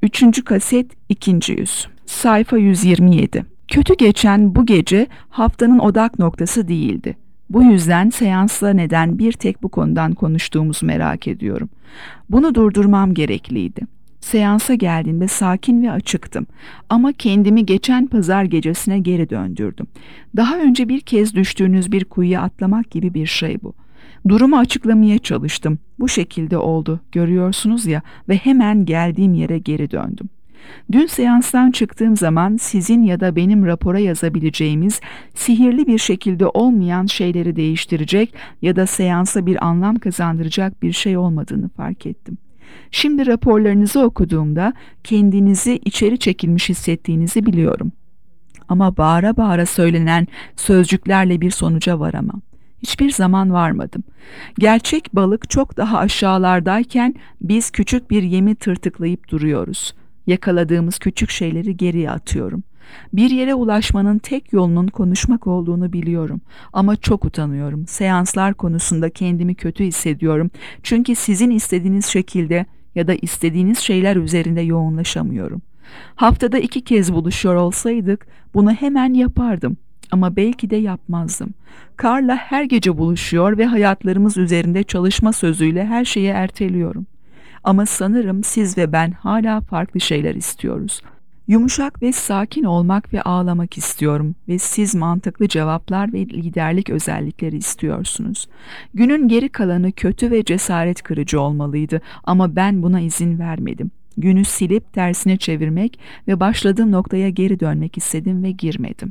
3. kaset 2. yüz. Sayfa 127. Kötü geçen bu gece haftanın odak noktası değildi. Bu yüzden seansla neden bir tek bu konudan konuştuğumuzu merak ediyorum. Bunu durdurmam gerekliydi. Seansa geldiğimde sakin ve açıktım. Ama kendimi geçen pazar gecesine geri döndürdüm. Daha önce bir kez düştüğünüz bir kuyuya atlamak gibi bir şey bu. Durumu açıklamaya çalıştım. Bu şekilde oldu, görüyorsunuz ya, ve hemen geldiğim yere geri döndüm. Dün seanstan çıktığım zaman sizin ya da benim rapora yazabileceğimiz sihirli bir şekilde olmayan şeyleri değiştirecek ya da seansa bir anlam kazandıracak bir şey olmadığını fark ettim. Şimdi raporlarınızı okuduğumda kendinizi içeri çekilmiş hissettiğinizi biliyorum. Ama bağıra bağıra söylenen sözcüklerle bir sonuca varamam. Hiçbir zaman varmadım. Gerçek balık çok daha aşağılardayken biz küçük bir yemi tırtıklayıp duruyoruz. Yakaladığımız küçük şeyleri geriye atıyorum. Bir yere ulaşmanın tek yolunun konuşmak olduğunu biliyorum. Ama çok utanıyorum. Seanslar konusunda kendimi kötü hissediyorum. Çünkü sizin istediğiniz şekilde ya da istediğiniz şeyler üzerinde yoğunlaşamıyorum. Haftada 2 kez buluşuyor olsaydık bunu hemen yapardım. Ama belki de yapmazdım. Carla her gece buluşuyor ve hayatlarımız üzerinde çalışma sözüyle her şeyi erteliyorum. Ama sanırım siz ve ben hala farklı şeyler istiyoruz. Yumuşak ve sakin olmak ve ağlamak istiyorum ve siz mantıklı cevaplar ve liderlik özellikleri istiyorsunuz. Günün geri kalanı kötü ve cesaret kırıcı olmalıydı ama ben buna izin vermedim. Günü silip tersine çevirmek ve başladığım noktaya geri dönmek istedim ve girmedim.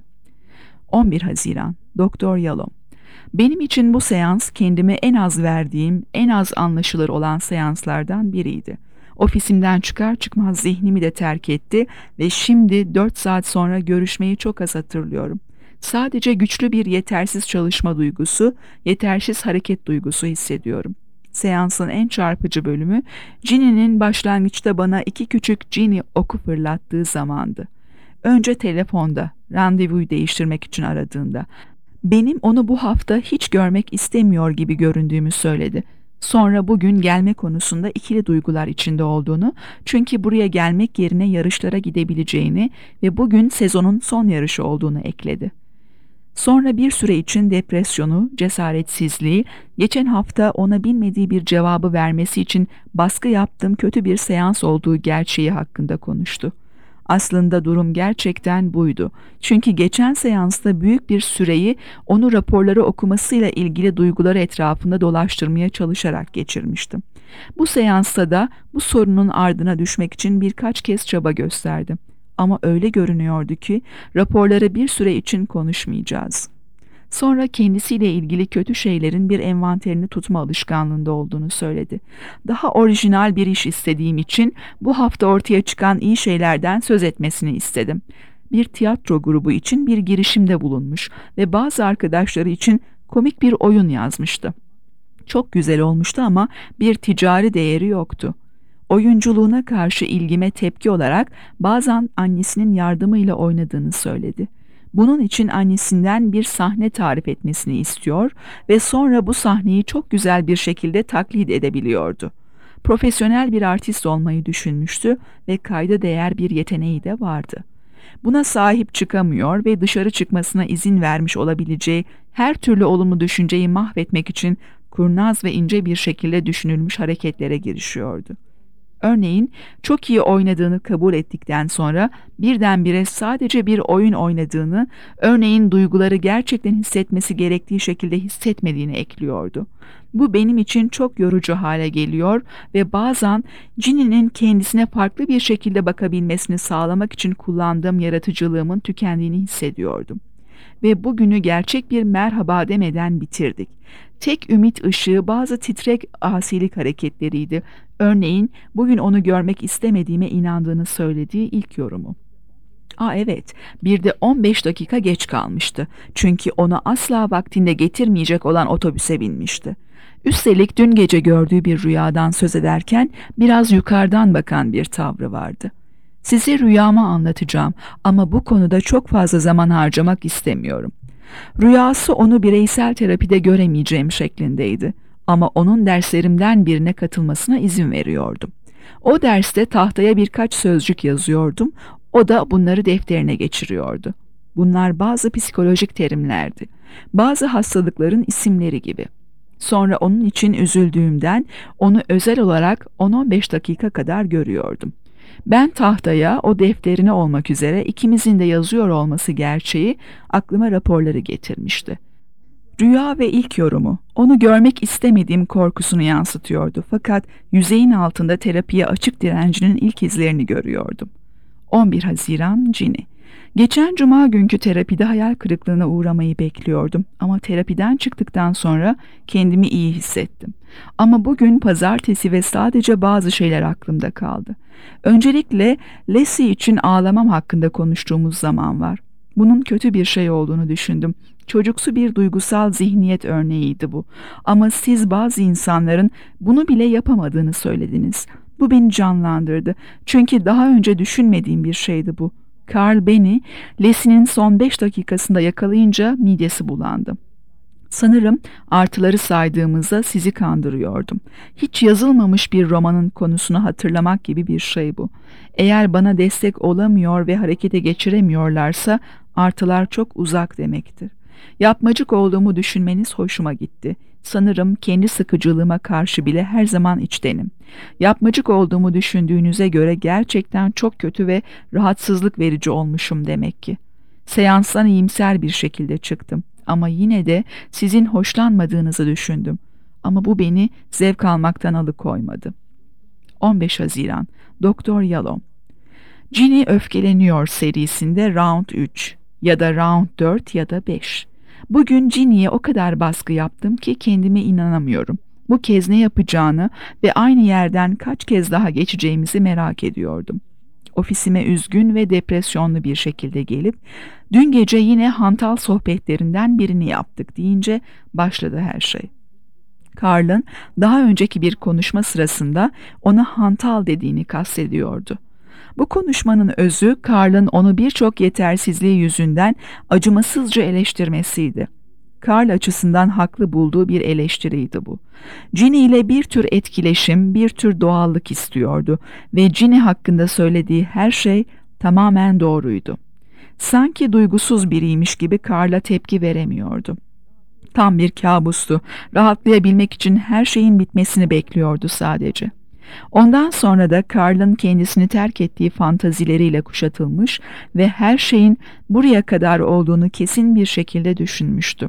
11 Haziran, Doktor Yalom. Benim için bu seans kendime en az verdiğim, en az anlaşılır olan seanslardan biriydi. Ofisimden çıkar çıkmaz zihnimi de terk etti ve şimdi 4 saat sonra görüşmeyi çok az hatırlıyorum. Sadece güçlü bir yetersiz çalışma duygusu, yetersiz hareket duygusu hissediyorum. Seansın en çarpıcı bölümü, Ginny'nin başlangıçta bana 2 küçük Ginny oku fırlattığı zamandı. Önce telefonda, randevuyu değiştirmek için aradığında. Benim onu bu hafta hiç görmek istemiyor gibi göründüğümü söyledi. Sonra bugün gelme konusunda ikili duygular içinde olduğunu, çünkü buraya gelmek yerine yarışlara gidebileceğini ve bugün sezonun son yarışı olduğunu ekledi. Sonra bir süre için depresyonu, cesaretsizliği, geçen hafta ona bilmediği bir cevabı vermesi için baskı yaptığım kötü bir seans olduğu gerçeği hakkında konuştu. Aslında durum gerçekten buydu. Çünkü geçen seansta büyük bir süreyi onu raporları okumasıyla ilgili duyguları etrafında dolaştırmaya çalışarak geçirmiştim. Bu seansta da bu sorunun ardına düşmek için birkaç kez çaba gösterdim. Ama öyle görünüyordu ki raporları bir süre için konuşmayacağız. Sonra kendisiyle ilgili kötü şeylerin bir envanterini tutma alışkanlığında olduğunu söyledi. Daha orijinal bir iş istediğim için bu hafta ortaya çıkan iyi şeylerden söz etmesini istedim. Bir tiyatro grubu için bir girişimde bulunmuş ve bazı arkadaşları için komik bir oyun yazmıştı. Çok güzel olmuştu ama bir ticari değeri yoktu. Oyunculuğuna karşı ilgime tepki olarak bazen annesinin yardımıyla oynadığını söyledi. Bunun için annesinden bir sahne tarif etmesini istiyor ve sonra bu sahneyi çok güzel bir şekilde taklit edebiliyordu. Profesyonel bir artist olmayı düşünmüştü ve kayda değer bir yeteneği de vardı. Buna sahip çıkamıyor ve dışarı çıkmasına izin vermiş olabileceği her türlü olumlu düşünceyi mahvetmek için kurnaz ve ince bir şekilde düşünülmüş hareketlere girişiyordu. Örneğin çok iyi oynadığını kabul ettikten sonra birdenbire sadece bir oyun oynadığını, örneğin duyguları gerçekten hissetmesi gerektiği şekilde hissetmediğini ekliyordu. Bu benim için çok yorucu hale geliyor ve bazen Ginny'nin kendisine farklı bir şekilde bakabilmesini sağlamak için kullandığım yaratıcılığımın tükendiğini hissediyordum. Ve bugünü gerçek bir merhaba demeden bitirdik. Tek ümit ışığı bazı titrek asilik hareketleriydi. Örneğin bugün onu görmek istemediğime inandığını söylediği ilk yorumu. Evet, bir de 15 dakika geç kalmıştı. Çünkü onu asla vaktinde getirmeyecek olan otobüse binmişti. Üstelik dün gece gördüğü bir rüyadan söz ederken biraz yukarıdan bakan bir tavrı vardı. Size rüyamı anlatacağım ama bu konuda çok fazla zaman harcamak istemiyorum. Rüyası onu bireysel terapide göremeyeceğim şeklindeydi ama onun derslerimden birine katılmasına izin veriyordum. O derste tahtaya birkaç sözcük yazıyordum, o da bunları defterine geçiriyordu. Bunlar bazı psikolojik terimlerdi. Bazı hastalıkların isimleri gibi. Sonra onun için üzüldüğümden onu özel olarak 10-15 dakika kadar görüyordum. Ben tahtaya o defterine olmak üzere ikimizin de yazıyor olması gerçeği aklıma raporları getirmişti. Rüya ve ilk yorumu onu görmek istemediğim korkusunu yansıtıyordu, fakat yüzeyin altında terapiye açık direncinin ilk izlerini görüyordum. 11 Haziran Ginny. Geçen cuma günkü terapide hayal kırıklığına uğramayı bekliyordum ama terapiden çıktıktan sonra kendimi iyi hissettim. Ama bugün pazartesi ve sadece bazı şeyler aklımda kaldı. Öncelikle Leslie için ağlamam hakkında konuştuğumuz zaman var. Bunun kötü bir şey olduğunu düşündüm. Çocuksu bir duygusal zihniyet örneğiydi bu. Ama siz bazı insanların bunu bile yapamadığını söylediniz. Bu beni canlandırdı. Çünkü daha önce düşünmediğim bir şeydi bu. Carl beni Leslie'nin son 5 dakikasında yakalayınca midesi bulandı. Sanırım artıları saydığımızda sizi kandırıyordum. Hiç yazılmamış bir romanın konusunu hatırlamak gibi bir şey bu. Eğer bana destek olamıyor ve harekete geçiremiyorlarsa artılar çok uzak demektir. Yapmacık olduğumu düşünmeniz hoşuma gitti. Sanırım kendi sıkıcılığıma karşı bile her zaman içtenim. Yapmacık olduğumu düşündüğünüze göre gerçekten çok kötü ve rahatsızlık verici olmuşum demek ki. Seanstan iyimser bir şekilde çıktım. Ama yine de sizin hoşlanmadığınızı düşündüm. Ama bu beni zevk almaktan alıkoymadı. 15 Haziran Doktor Yalom. Ginny öfkeleniyor serisinde Round 3 ya da Round 4 ya da 5. Bugün Ginny'ye o kadar baskı yaptım ki kendime inanamıyorum. Bu kez ne yapacağını ve aynı yerden kaç kez daha geçeceğimizi merak ediyordum. Ofisime üzgün ve depresyonlu bir şekilde gelip dün gece yine hantal sohbetlerinden birini yaptık deyince başladı her şey. Carl'ın daha önceki bir konuşma sırasında ona hantal dediğini kastediyordu. Bu konuşmanın özü Carl'ın onu birçok yetersizliği yüzünden acımasızca eleştirmesiydi. Carl açısından haklı bulduğu bir eleştiriydi bu. Ginny ile bir tür etkileşim, bir tür doğallık istiyordu ve Ginny hakkında söylediği her şey tamamen doğruydu. Sanki duygusuz biriymiş gibi Carl'a tepki veremiyordu. Tam bir kabustu. Rahatlayabilmek için her şeyin bitmesini bekliyordu sadece. Ondan sonra da Carl'ın kendisini terk ettiği fantazileriyle kuşatılmış ve her şeyin buraya kadar olduğunu kesin bir şekilde düşünmüştü.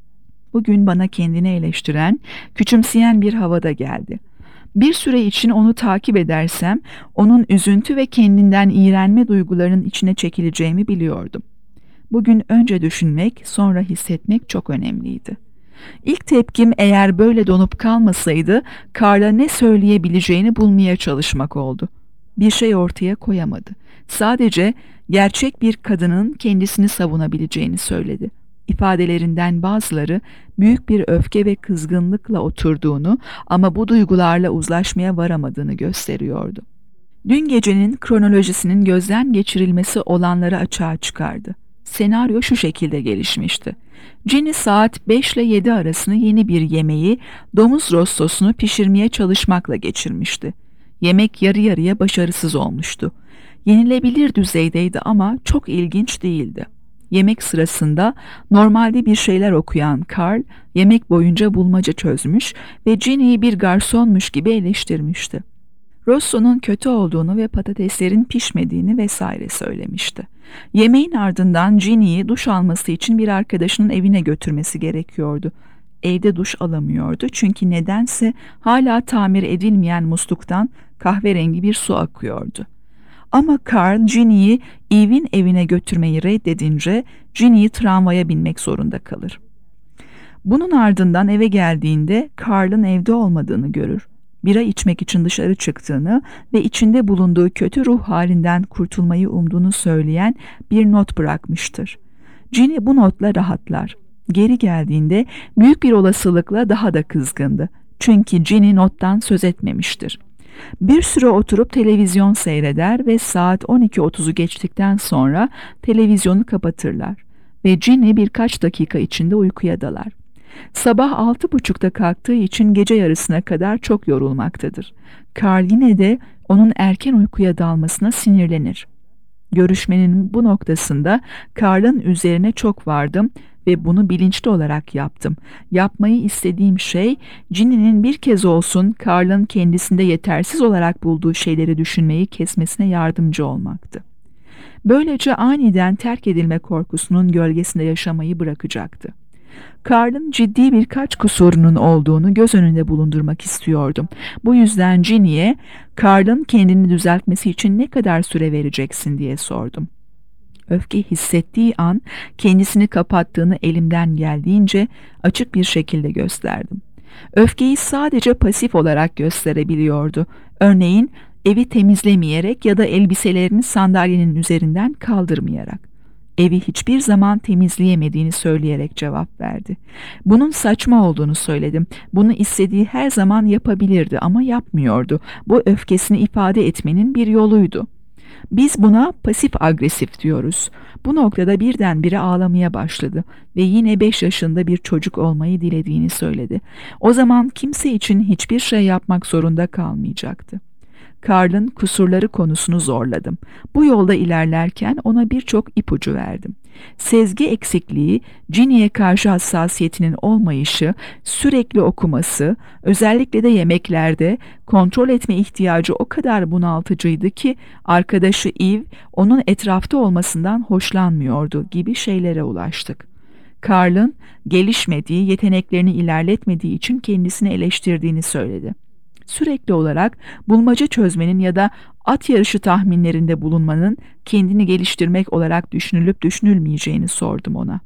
Bugün bana kendini eleştiren, küçümseyen bir havada geldi. Bir süre için onu takip edersem, onun üzüntü ve kendinden iğrenme duygularının içine çekileceğimi biliyordum. Bugün önce düşünmek, sonra hissetmek çok önemliydi. İlk tepkim eğer böyle donup kalmasaydı, Carl'a ne söyleyebileceğini bulmaya çalışmak oldu. Bir şey ortaya koyamadı. Sadece gerçek bir kadının kendisini savunabileceğini söyledi. İfadelerinden bazıları büyük bir öfke ve kızgınlıkla oturduğunu ama bu duygularla uzlaşmaya varamadığını gösteriyordu. Dün gecenin kronolojisinin gözden geçirilmesi olanları açığa çıkardı. Senaryo şu şekilde gelişmişti. Ginny saat 5 ile 7 arasını yeni bir yemeği, domuz rostosunu pişirmeye çalışmakla geçirmişti. Yemek yarı yarıya başarısız olmuştu. Yenilebilir düzeydeydi ama çok ilginç değildi. Yemek sırasında normalde bir şeyler okuyan Carl, yemek boyunca bulmaca çözmüş ve Ginny'yi bir garsonmuş gibi eleştirmişti. Rosso'nun kötü olduğunu ve patateslerin pişmediğini vesaire söylemişti. Yemeğin ardından Ginny'yi duş alması için bir arkadaşının evine götürmesi gerekiyordu. Evde duş alamıyordu çünkü nedense hala tamir edilmeyen musluktan kahverengi bir su akıyordu. Ama Carl Ginny'yi Eve'in evine götürmeyi reddedince Ginny tramvaya binmek zorunda kalır. Bunun ardından eve geldiğinde Carl'ın evde olmadığını görür. Bira içmek için dışarı çıktığını ve içinde bulunduğu kötü ruh halinden kurtulmayı umduğunu söyleyen bir not bırakmıştır. Ginny bu notla rahatlar. Geri geldiğinde büyük bir olasılıkla daha da kızgındı. Çünkü Ginny nottan söz etmemiştir. Bir süre oturup televizyon seyreder ve saat 12:30'u geçtikten sonra televizyonu kapatırlar ve Ginny birkaç dakika içinde uykuya dalar. Sabah 6.30'da kalktığı için gece yarısına kadar çok yorulmaktadır. Carl yine de onun erken uykuya dalmasına sinirlenir. Görüşmenin bu noktasında Carl'ın üzerine çok vardım ve bunu bilinçli olarak yaptım. Yapmayı istediğim şey, Ginny'nin bir kez olsun Carl'ın kendisinde yetersiz olarak bulduğu şeyleri düşünmeyi kesmesine yardımcı olmaktı. Böylece aniden terk edilme korkusunun gölgesinde yaşamayı bırakacaktı. Carl'ın ciddi birkaç kusurunun olduğunu göz önünde bulundurmak istiyordum. Bu yüzden Ginny'ye Carl'ın kendini düzeltmesi için ne kadar süre vereceksin diye sordum. Öfke hissettiği an kendisini kapattığını elimden geldiğince açık bir şekilde gösterdim. Öfkeyi sadece pasif olarak gösterebiliyordu. Örneğin evi temizlemeyerek ya da elbiselerini sandalyenin üzerinden kaldırmayarak. Evi hiçbir zaman temizleyemediğini söyleyerek cevap verdi. Bunun saçma olduğunu söyledim. Bunu istediği her zaman yapabilirdi ama yapmıyordu. Bu öfkesini ifade etmenin bir yoluydu. Biz buna pasif agresif diyoruz. Bu noktada birdenbire ağlamaya başladı ve yine 5 yaşında bir çocuk olmayı dilediğini söyledi. O zaman kimse için hiçbir şey yapmak zorunda kalmayacaktı. Carl'ın kusurları konusunu zorladım. Bu yolda ilerlerken ona birçok ipucu verdim. Sezgi eksikliği, Ginny'ye karşı hassasiyetinin olmayışı, sürekli okuması, özellikle de yemeklerde kontrol etme ihtiyacı o kadar bunaltıcıydı ki arkadaşı Eve onun etrafta olmasından hoşlanmıyordu gibi şeylere ulaştık. Carl'ın gelişmediği, yeteneklerini ilerletmediği için kendisini eleştirdiğini söyledi. Sürekli olarak bulmaca çözmenin ya da at yarışı tahminlerinde bulunmanın kendini geliştirmek olarak düşünülüp düşünülmeyeceğini sordum ona.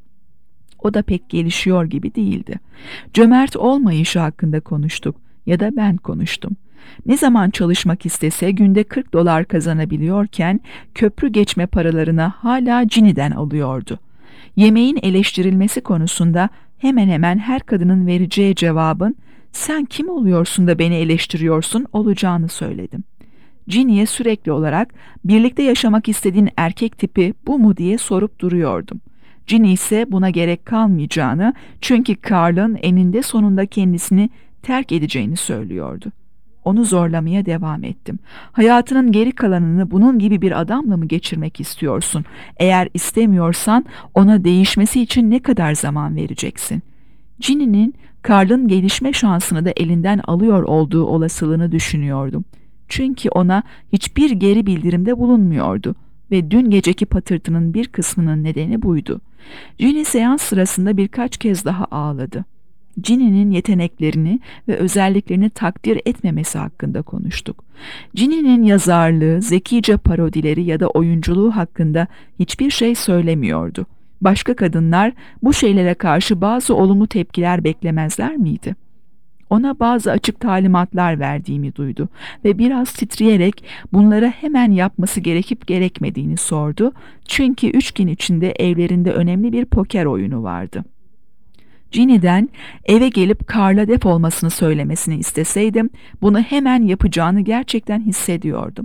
O da pek gelişiyor gibi değildi. Cömert olmayışı hakkında konuştuk ya da ben konuştum. Ne zaman çalışmak istese günde $40 kazanabiliyorken köprü geçme paralarını hala Ginny'den alıyordu. Yemeğin eleştirilmesi konusunda hemen hemen her kadının vereceği cevabın "Sen kim oluyorsun da beni eleştiriyorsun?" olacağını söyledim. Ginny'ye sürekli olarak birlikte yaşamak istediğin erkek tipi bu mu diye sorup duruyordum. Ginny ise buna gerek kalmayacağını, çünkü Carl'ın eninde sonunda kendisini terk edeceğini söylüyordu. Onu zorlamaya devam ettim. Hayatının geri kalanını bunun gibi bir adamla mı geçirmek istiyorsun? Eğer istemiyorsan ona değişmesi için ne kadar zaman vereceksin? Ginny'nin Carl'ın gelişme şansını da elinden alıyor olduğu olasılığını düşünüyordum. Çünkü ona hiçbir geri bildirimde bulunmuyordu ve dün geceki patırtının bir kısmının nedeni buydu. Ginny seans sırasında birkaç kez daha ağladı. Ginny'nin yeteneklerini ve özelliklerini takdir etmemesi hakkında konuştuk. Ginny'nin yazarlığı, zekice parodileri ya da oyunculuğu hakkında hiçbir şey söylemiyordu. Başka kadınlar bu şeylere karşı bazı olumlu tepkiler beklemezler miydi? Ona bazı açık talimatlar verdiğimi duydu ve biraz titreyerek bunları hemen yapması gerekip gerekmediğini sordu. Çünkü 3 gün içinde evlerinde önemli bir poker oyunu vardı. Ginny'den eve gelip Carl'a defolmasını söylemesini isteseydim, bunu hemen yapacağını gerçekten hissediyordum.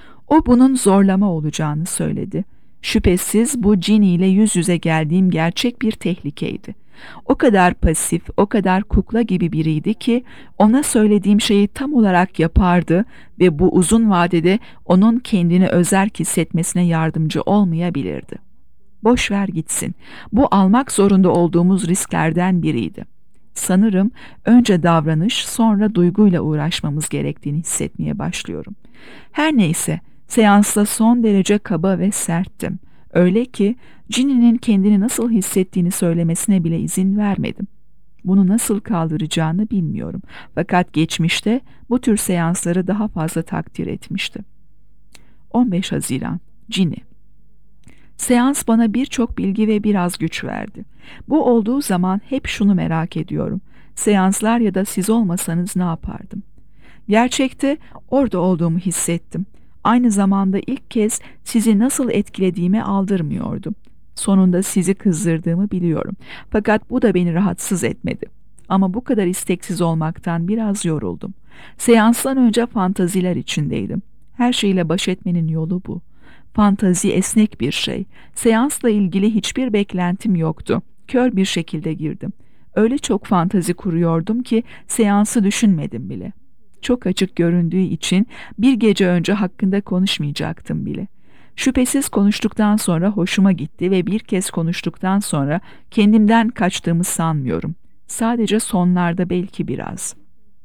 O bunun zorlama olacağını söyledi. Şüphesiz bu Ginny ile yüz yüze geldiğim gerçek bir tehlikeydi. O kadar pasif, o kadar kukla gibi biriydi ki ona söylediğim şeyi tam olarak yapardı ve bu uzun vadede onun kendini özerk hissetmesine yardımcı olmayabilirdi. Boş ver gitsin. Bu almak zorunda olduğumuz risklerden biriydi. Sanırım önce davranış, sonra duyguyla uğraşmamız gerektiğini hissetmeye başlıyorum. Her neyse, seansta son derece kaba ve serttim. Öyle ki Ginny'nin kendini nasıl hissettiğini söylemesine bile izin vermedim. Bunu nasıl kaldıracağını bilmiyorum. Fakat geçmişte bu tür seansları daha fazla takdir etmişti. 15 Haziran, Ginny. Seans bana birçok bilgi ve biraz güç verdi. Bu olduğu zaman hep şunu merak ediyorum. Seanslar ya da siz olmasanız ne yapardım? Gerçekte orada olduğumu hissettim. Aynı zamanda ilk kez sizi nasıl etkilediğimi aldırmıyordum. Sonunda sizi kızdırdığımı biliyorum. Fakat bu da beni rahatsız etmedi. Ama bu kadar isteksiz olmaktan biraz yoruldum. Seanstan önce fantaziler içindeydim. Her şeyle baş etmenin yolu bu. Fantazi esnek bir şey. Seansla ilgili hiçbir beklentim yoktu. Kör bir şekilde girdim. Öyle çok fantazi kuruyordum ki seansı düşünmedim bile. Çok açık göründüğü için bir gece önce hakkında konuşmayacaktım bile. Şüphesiz konuştuktan sonra hoşuma gitti ve bir kez konuştuktan sonra kendimden kaçtığımı sanmıyorum. Sadece sonlarda belki biraz.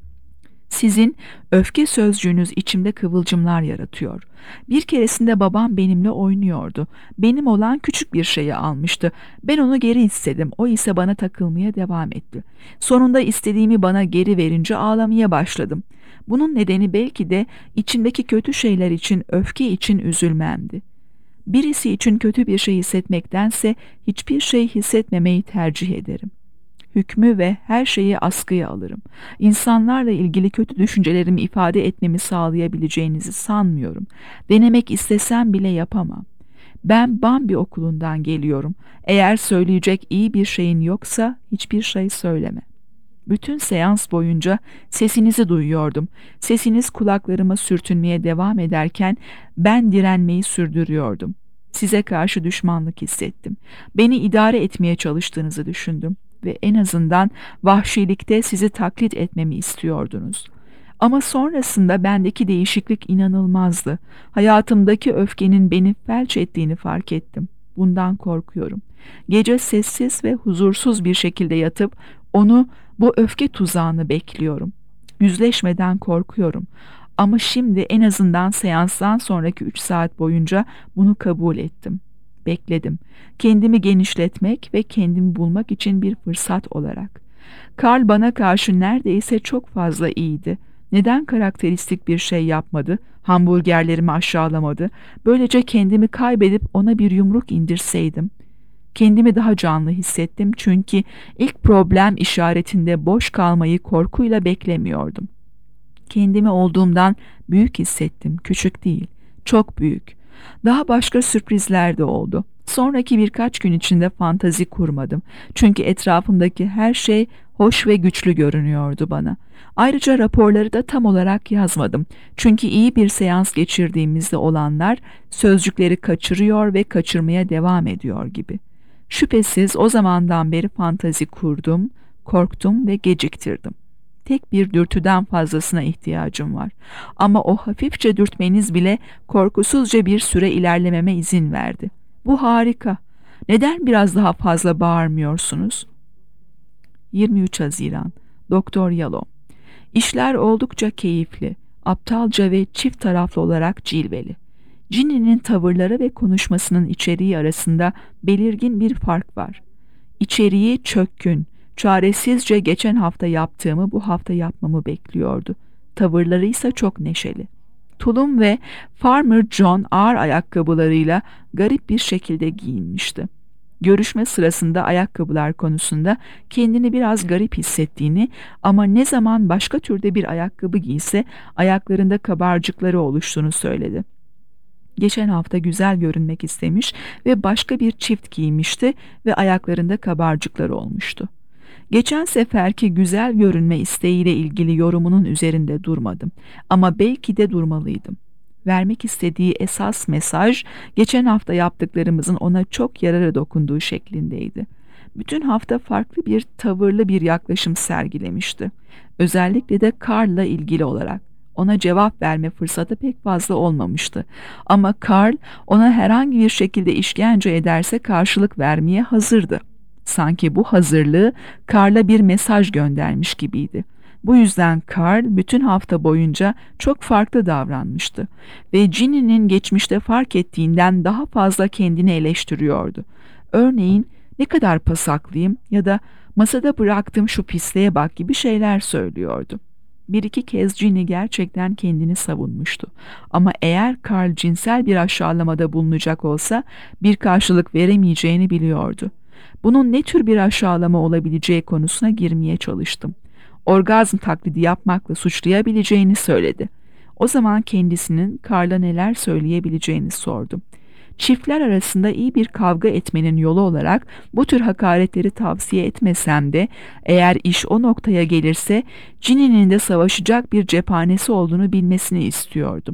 Sizin öfke sözcüğünüz içimde kıvılcımlar yaratıyor. Bir keresinde babam benimle oynuyordu. Benim olan küçük bir şeyi almıştı. Ben onu geri istedim. O ise bana takılmaya devam etti. Sonunda istediğimi bana geri verince ağlamaya başladım. Bunun nedeni belki de içimdeki kötü şeyler için, öfke için üzülmemdi. Birisi için kötü bir şey hissetmektense hiçbir şey hissetmemeyi tercih ederim. Hükmü ve her şeyi askıya alırım. İnsanlarla ilgili kötü düşüncelerimi ifade etmemi sağlayabileceğinizi sanmıyorum. Denemek istesem bile yapamam. Ben Bambi okulundan geliyorum. Eğer söyleyecek iyi bir şeyin yoksa hiçbir şey söyleme. Bütün seans boyunca sesinizi duyuyordum. Sesiniz kulaklarıma sürtünmeye devam ederken ben direnmeyi sürdürüyordum. Size karşı düşmanlık hissettim. Beni idare etmeye çalıştığınızı düşündüm ve en azından vahşilikte sizi taklit etmemi istiyordunuz. Ama sonrasında bendeki değişiklik inanılmazdı. Hayatımdaki öfkenin beni felç ettiğini fark ettim. Bundan korkuyorum. Gece sessiz ve huzursuz bir şekilde yatıp onu, bu öfke tuzağını bekliyorum. Yüzleşmeden korkuyorum. Ama şimdi en azından seanstan sonraki 3 saat boyunca bunu kabul ettim. Bekledim. Kendimi genişletmek ve kendimi bulmak için bir fırsat olarak. Karl bana karşı neredeyse çok fazla iyiydi. Neden karakteristik bir şey yapmadı? Hamburgerlerimi aşağılamadı. Böylece kendimi kaybedip ona bir yumruk indirseydim. Kendimi daha canlı hissettim çünkü ilk problem işaretinde boş kalmayı korkuyla beklemiyordum. Kendimi olduğumdan büyük hissettim, küçük değil, çok büyük. Daha başka sürprizler de oldu. Sonraki birkaç gün içinde fantazi kurmadım. Çünkü etrafımdaki her şey hoş ve güçlü görünüyordu bana. Ayrıca raporları da tam olarak yazmadım. Çünkü iyi bir seans geçirdiğimizde olanlar sözcükleri kaçırıyor ve kaçırmaya devam ediyor gibi. Şüphesiz o zamandan beri fantazi kurdum, korktum ve geciktirdim. Tek bir dürtüden fazlasına ihtiyacım var. Ama o hafifçe dürtmeniz bile korkusuzca bir süre ilerlememe izin verdi. Bu harika. Neden biraz daha fazla bağırmıyorsunuz? 23 Haziran. Doktor Yalom. İşler oldukça keyifli, aptalca ve çift taraflı olarak cilveli. Ginny'nin tavırları ve konuşmasının içeriği arasında belirgin bir fark var. İçeriği çökkün, çaresizce geçen hafta yaptığımı bu hafta yapmamı bekliyordu. Tavırları ise çok neşeli. Tulum ve Farmer John ağır ayakkabılarıyla garip bir şekilde giyinmişti. Görüşme sırasında ayakkabılar konusunda kendini biraz garip hissettiğini ama ne zaman başka türde bir ayakkabı giyse ayaklarında kabarcıkları oluştuğunu söyledi. Geçen hafta güzel görünmek istemiş ve başka bir çift giymişti ve ayaklarında kabarcıkları olmuştu. Geçen seferki güzel görünme isteğiyle ilgili yorumunun üzerinde durmadım ama belki de durmalıydım. Vermek istediği esas mesaj geçen hafta yaptıklarımızın ona çok yarara dokunduğu şeklindeydi. Bütün hafta farklı bir tavırlı bir yaklaşım sergilemişti. Özellikle de Karl'la ilgili olarak. Ona cevap verme fırsatı pek fazla olmamıştı. Ama Karl ona herhangi bir şekilde işkence ederse karşılık vermeye hazırdı. Sanki bu hazırlığı Karl'a bir mesaj göndermiş gibiydi. Bu yüzden Karl bütün hafta boyunca çok farklı davranmıştı ve Ginny'nin geçmişte fark ettiğinden daha fazla kendini eleştiriyordu. Örneğin ne kadar pasaklıyım ya da masada bıraktığım şu pisliğe bak gibi şeyler söylüyordu. Bir iki kez Ginny gerçekten kendini savunmuştu. Ama eğer Karl cinsel bir aşağılamada bulunacak olsa bir karşılık veremeyeceğini biliyordu. Bunun ne tür bir aşağılama olabileceği konusuna girmeye çalıştım. Orgazm taklidi yapmakla suçlayabileceğini söyledi. O zaman kendisinin Karl'a neler söyleyebileceğini sordum. Çiftler arasında iyi bir kavga etmenin yolu olarak bu tür hakaretleri tavsiye etmesem de eğer iş o noktaya gelirse Ginny'nin de savaşacak bir cephanesi olduğunu bilmesini istiyordum.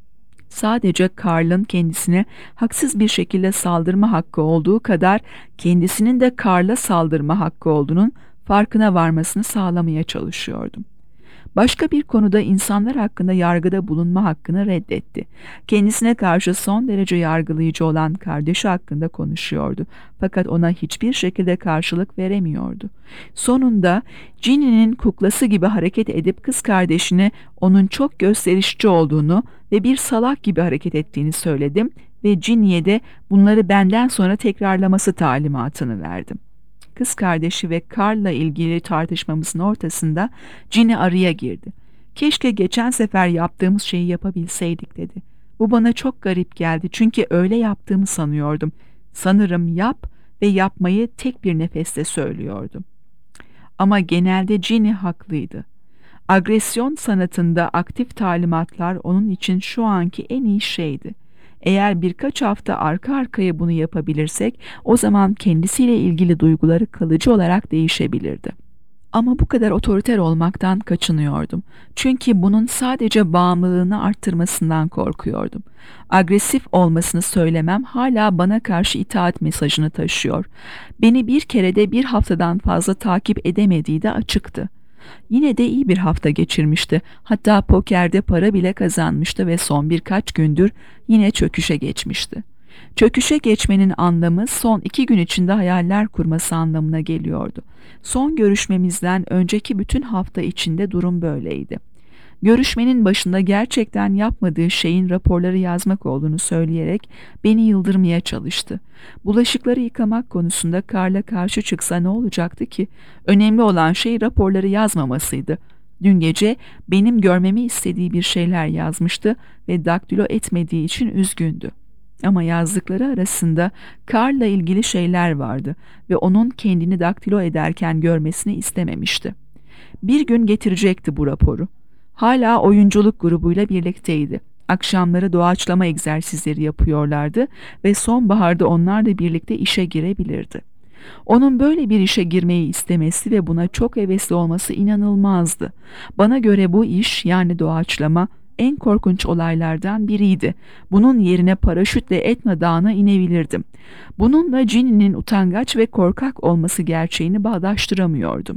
Sadece Karl'ın kendisine haksız bir şekilde saldırma hakkı olduğu kadar kendisinin de Karl'a saldırma hakkı olduğunun farkına varmasını sağlamaya çalışıyordum. Başka bir konuda insanlar hakkında yargıda bulunma hakkını reddetti. Kendisine karşı son derece yargılayıcı olan kardeşi hakkında konuşuyordu. Fakat ona hiçbir şekilde karşılık veremiyordu. Sonunda Ginny'nin kuklası gibi hareket edip kız kardeşine onun çok gösterişçi olduğunu ve bir salak gibi hareket ettiğini söyledim ve Ginny'ye de bunları benden sonra tekrarlaması talimatını verdim. Kız kardeşi ve Carl'la ilgili tartışmamızın ortasında Ginny araya girdi. "Keşke geçen sefer yaptığımız şeyi yapabilseydik," dedi. Bu bana çok garip geldi çünkü öyle yaptığımı sanıyordum. Sanırım yap ve yapmayı tek bir nefeste söylüyordum. Ama genelde Ginny haklıydı. Agresyon sanatında aktif talimatlar onun için şu anki en iyi şeydi. Eğer birkaç hafta arka arkaya bunu yapabilirsek, o zaman kendisiyle ilgili duyguları kalıcı olarak değişebilirdi. Ama bu kadar otoriter olmaktan kaçınıyordum. Çünkü bunun sadece bağımlılığını arttırmasından korkuyordum. Agresif olmasını söylemem hala bana karşı itaat mesajını taşıyor. Beni bir kerede bir haftadan fazla takip edemediği de açıktı. Yine de iyi bir hafta geçirmişti. Hatta pokerde para bile kazanmıştı ve son birkaç gündür yine çöküşe geçmişti. Çöküşe geçmenin anlamı son 2 gün içinde hayaller kurması anlamına geliyordu. Son görüşmemizden önceki bütün hafta içinde durum böyleydi. Görüşmenin başında gerçekten yapmadığı şeyin raporları yazmak olduğunu söyleyerek beni yıldırmaya çalıştı. Bulaşıkları yıkamak konusunda Karla karşı çıksa ne olacaktı ki? Önemli olan şey raporları yazmamasıydı. Dün gece benim görmemi istediği bir şeyler yazmıştı ve daktilo etmediği için üzgündü. Ama yazdıkları arasında Karl'la ilgili şeyler vardı ve onun kendini daktilo ederken görmesini istememişti. Bir gün getirecekti bu raporu. Hala oyunculuk grubuyla birlikteydi. Akşamları doğaçlama egzersizleri yapıyorlardı ve sonbaharda onlar da birlikte işe girebilirdi. Onun böyle bir işe girmeyi istemesi ve buna çok hevesli olması inanılmazdı. Bana göre bu iş, yani doğaçlama, en korkunç olaylardan biriydi. Bunun yerine paraşütle Etna Dağı'na inebilirdim. Bununla Ginny'nin utangaç ve korkak olması gerçeğini bağdaştıramıyordum.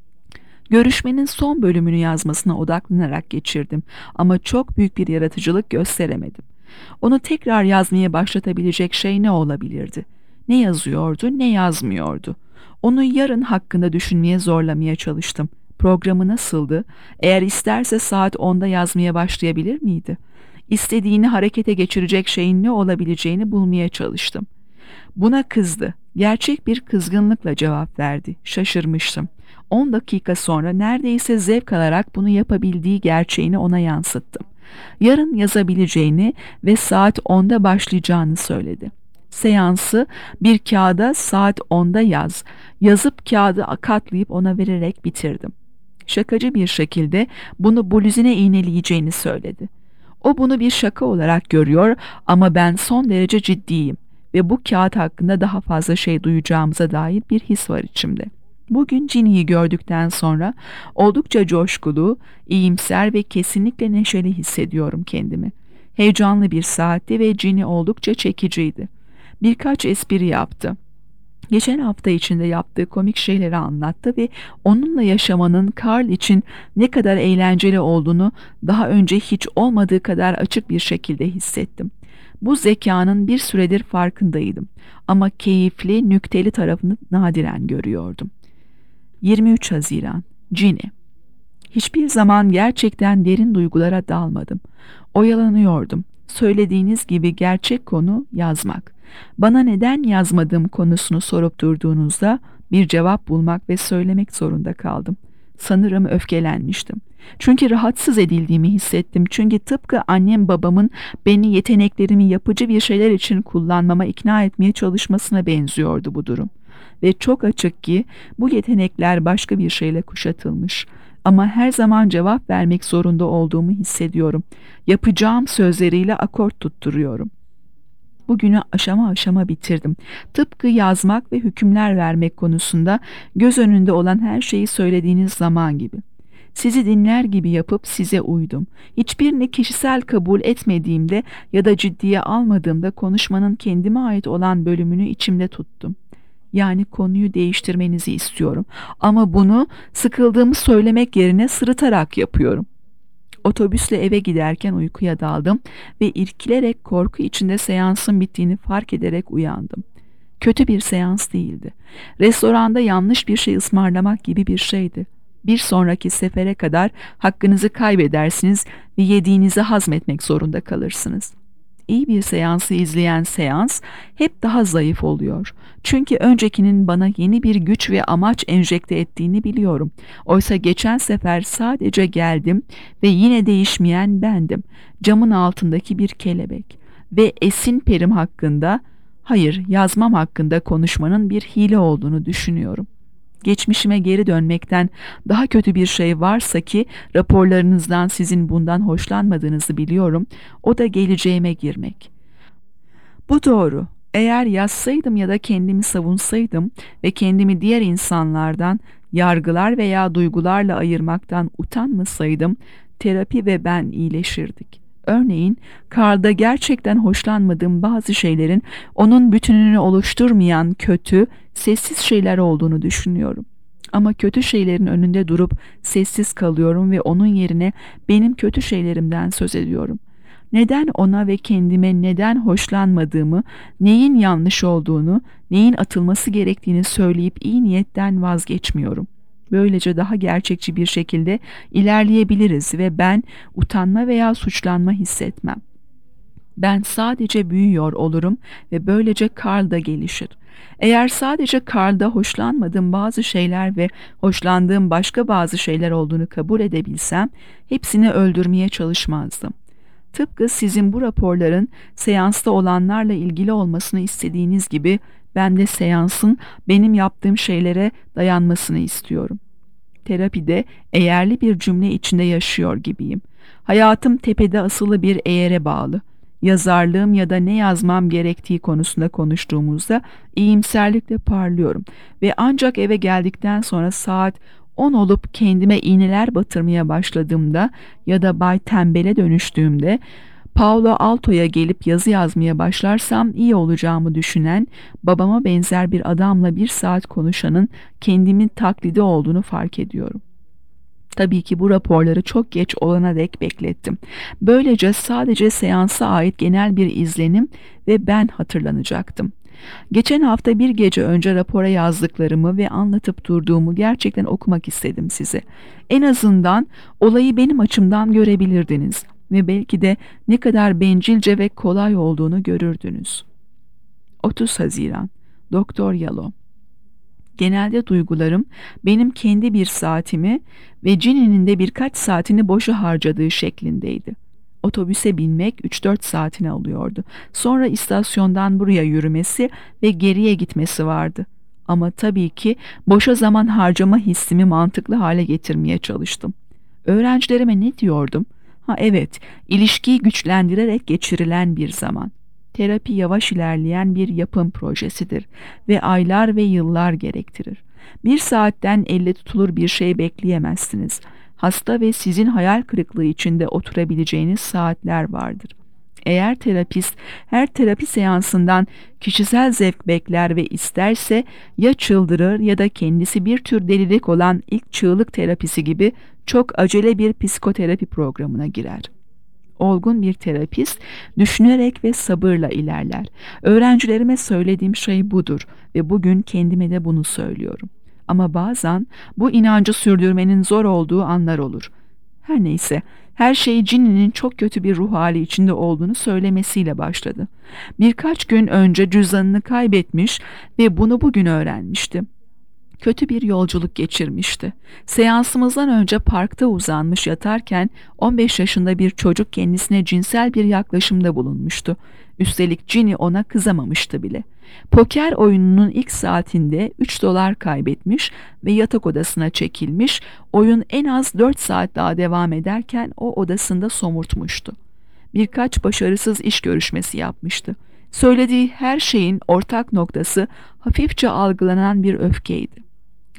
Görüşmenin son bölümünü yazmasına odaklanarak geçirdim ama çok büyük bir yaratıcılık gösteremedim. Onu tekrar yazmaya başlatabilecek şey ne olabilirdi? Ne yazıyordu, ne yazmıyordu? Onu yarın hakkında düşünmeye zorlamaya çalıştım. Programı nasıldı? Eğer isterse saat 10'da yazmaya başlayabilir miydi? İstediğini harekete geçirecek şeyin ne olabileceğini bulmaya çalıştım. Buna kızdı. Gerçek bir kızgınlıkla cevap verdi. Şaşırmıştım. 10 dakika sonra neredeyse zevk alarak bunu yapabildiği gerçeğini ona yansıttım. Yarın yazabileceğini ve saat 10'da başlayacağını söyledi. Seansı bir kağıda saat 10'da yaz. Yazıp kağıdı katlayıp ona vererek bitirdim. Şakacı bir şekilde bunu bluzine iğneleyeceğini söyledi. O bunu bir şaka olarak görüyor ama ben son derece ciddiyim ve bu kağıt hakkında daha fazla şey duyacağımıza dair bir his var içimde. Bugün Ginny'yi gördükten sonra oldukça coşkulu, iyimser ve kesinlikle neşeli hissediyorum kendimi. Heyecanlı bir saatti ve Ginny oldukça çekiciydi. Birkaç espri yaptı. Geçen hafta içinde yaptığı komik şeyleri anlattı ve onunla yaşamanın Carl için ne kadar eğlenceli olduğunu daha önce hiç olmadığı kadar açık bir şekilde hissettim. Bu zekanın bir süredir farkındaydım ama keyifli, nükteli tarafını nadiren görüyordum. 23 Haziran, Ginny. Hiçbir zaman gerçekten derin duygulara dalmadım. Oyalanıyordum. Söylediğiniz gibi gerçek konu yazmak. Bana neden yazmadığım konusunu sorup durduğunuzda bir cevap bulmak ve söylemek zorunda kaldım. Sanırım öfkelenmiştim. Çünkü rahatsız edildiğimi hissettim. Çünkü tıpkı annem babamın beni yeteneklerimi yapıcı bir şeyler için kullanmama ikna etmeye çalışmasına benziyordu bu durum. Ve çok açık ki bu yetenekler başka bir şeyle kuşatılmış. Ama her zaman cevap vermek zorunda olduğumu hissediyorum. Yapacağım sözleriyle akort tutturuyorum. Bugünü aşama aşama bitirdim. Tıpkı yazmak ve hükümler vermek konusunda göz önünde olan her şeyi söylediğiniz zaman gibi. Sizi dinler gibi yapıp size uydum. Hiçbirini kişisel kabul etmediğimde ya da ciddiye almadığımda konuşmanın kendime ait olan bölümünü içimde tuttum. Yani konuyu değiştirmenizi istiyorum. Ama bunu sıkıldığımı söylemek yerine sırıtarak yapıyorum. Otobüsle eve giderken uykuya daldım ve irkilerek korku içinde seansın bittiğini fark ederek uyandım. Kötü bir seans değildi. Restoranda yanlış bir şey ısmarlamak gibi bir şeydi. Bir sonraki sefere kadar hakkınızı kaybedersiniz ve yediğinizi hazmetmek zorunda kalırsınız. İyi bir seansı izleyen seans hep daha zayıf oluyor. Çünkü öncekinin bana yeni bir güç ve amaç enjekte ettiğini biliyorum. Oysa geçen sefer sadece geldim ve yine değişmeyen bendim. Camın altındaki bir kelebek ve Esin Perim hakkında, hayır, yazmam hakkında konuşmanın bir hile olduğunu düşünüyorum. Geçmişime geri dönmekten daha kötü bir şey varsa ki raporlarınızdan sizin bundan hoşlanmadığınızı biliyorum, o da geleceğime girmek. Bu doğru. Eğer yazsaydım ya da kendimi savunsaydım ve kendimi diğer insanlardan, yargılar veya duygularla ayırmaktan utanmasaydım, terapi ve ben iyileşirdik. Örneğin, Karl'da gerçekten hoşlanmadığım bazı şeylerin onun bütününü oluşturmayan kötü, sessiz şeyler olduğunu düşünüyorum. Ama kötü şeylerin önünde durup sessiz kalıyorum ve onun yerine benim kötü şeylerimden söz ediyorum. Neden ona ve kendime neden hoşlanmadığımı, neyin yanlış olduğunu, neyin atılması gerektiğini söyleyip iyi niyetten vazgeçmiyorum. Böylece daha gerçekçi bir şekilde ilerleyebiliriz ve ben utanma veya suçlanma hissetmem. Ben sadece büyüyor olurum ve böylece Karl da gelişir. Eğer sadece Karl'da hoşlanmadığım bazı şeyler ve hoşlandığım başka bazı şeyler olduğunu kabul edebilsem, hepsini öldürmeye çalışmazdım. Tıpkı sizin bu raporların seansta olanlarla ilgili olmasını istediğiniz gibi ben de seansın benim yaptığım şeylere dayanmasını istiyorum. Terapide eğerli bir cümle içinde yaşıyor gibiyim. Hayatım tepede asılı bir eğere bağlı. Yazarlığım ya da ne yazmam gerektiği konusunda konuştuğumuzda iyimserlikle parlıyorum ve ancak eve geldikten sonra saat 10 olup kendime iğneler batırmaya başladığımda ya da Bay Tembel'e dönüştüğümde Paulo Alto'ya gelip yazı yazmaya başlarsam iyi olacağımı düşünen, babama benzer bir adamla 1 saat konuşanın kendimin taklidi olduğunu fark ediyorum. Tabii ki bu raporları çok geç olana dek beklettim. Böylece sadece seansa ait genel bir izlenim ve ben hatırlanacaktım. Geçen hafta bir gece önce rapora yazdıklarımı ve anlatıp durduğumu gerçekten okumak istedim size. En azından olayı benim açımdan görebilirdiniz ve belki de ne kadar bencilce ve kolay olduğunu görürdünüz. 30 Haziran Doktor Yalo. Genelde duygularım benim kendi 1 saatimi ve Ginny'nin de birkaç saatini boşa harcadığı şeklindeydi. Otobüse binmek 3-4 saatini alıyordu. Sonra istasyondan buraya yürümesi ve geriye gitmesi vardı. Ama tabii ki boşa zaman harcama hissimi mantıklı hale getirmeye çalıştım. Öğrencilerime ne diyordum? Ha evet, ilişkiyi güçlendirerek geçirilen bir zaman. Terapi yavaş ilerleyen bir yapım projesidir ve aylar ve yıllar gerektirir. 1 saatten elle tutulur bir şey bekleyemezsiniz. Hasta ve sizin hayal kırıklığı içinde oturabileceğiniz saatler vardır. Eğer terapist her terapi seansından kişisel zevk bekler ve isterse ya çıldırır ya da kendisi bir tür delilik olan ilk çığlık terapisi gibi çok acele bir psikoterapi programına girer. Olgun bir terapist düşünerek ve sabırla ilerler. Öğrencilerime söylediğim şey budur ve bugün kendime de bunu söylüyorum. Ama bazen bu inancı sürdürmenin zor olduğu anlar olur. Her neyse, her şey Ginny'nin çok kötü bir ruh hali içinde olduğunu söylemesiyle başladı. Birkaç gün önce cüzdanını kaybetmiş ve bunu bugün öğrenmişti. Kötü bir yolculuk geçirmişti. Seansımızdan önce parkta uzanmış yatarken 15 yaşında bir çocuk kendisine cinsel bir yaklaşımda bulunmuştu. Üstelik Ginny ona kızamamıştı bile. Poker oyununun ilk saatinde 3 dolar kaybetmiş ve yatak odasına çekilmiş, oyun en az 4 saat daha devam ederken o odasında somurtmuştu. Birkaç başarısız iş görüşmesi yapmıştı. Söylediği her şeyin ortak noktası hafifçe algılanan bir öfkeydi.